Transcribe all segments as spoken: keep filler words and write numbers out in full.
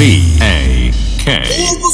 V A K.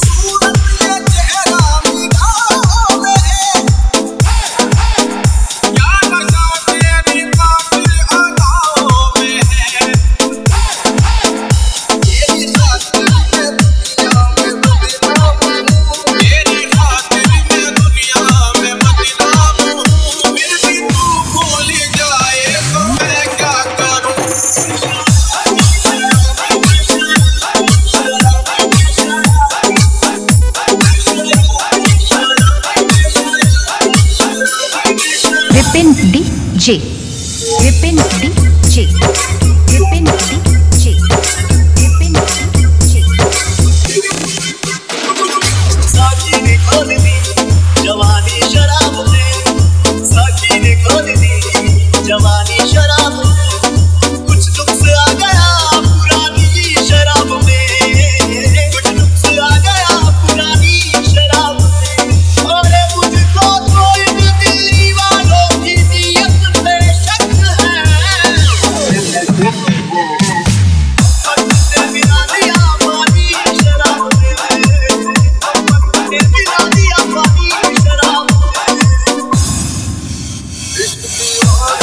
Vipin D J Vipin D J Vipin D J Vipin D जे साकी ने खोल दी जवानी शराब में, साकी ने खोल दी जवानी शराब में, कुछ नुक्स आ गया पुरानी शराब में, कुछ नुक्स आ गया पुरानी शराब में। और मुझको कोई दिल्ली वालों की नीयत पे शक है, मिला दिया पानी शराब में, मिला दिया पानी शराब में। इश्क की और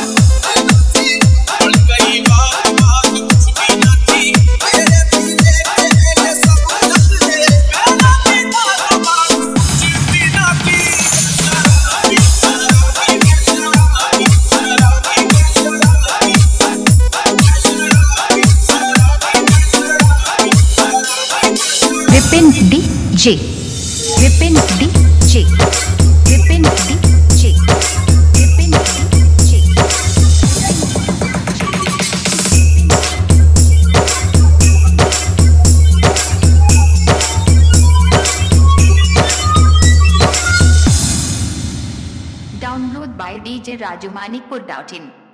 और कई बार बात कुछ भी न थी, मेरे पीछे तेरे सब कुछ है, मेरा पीछा बात कुछ भी न थी। शराबी शराबी शराबी शराबी शराबी Vipin D J Vipin D J Vipin D J Vipin D J download by DJ Raju Manikpur dot in.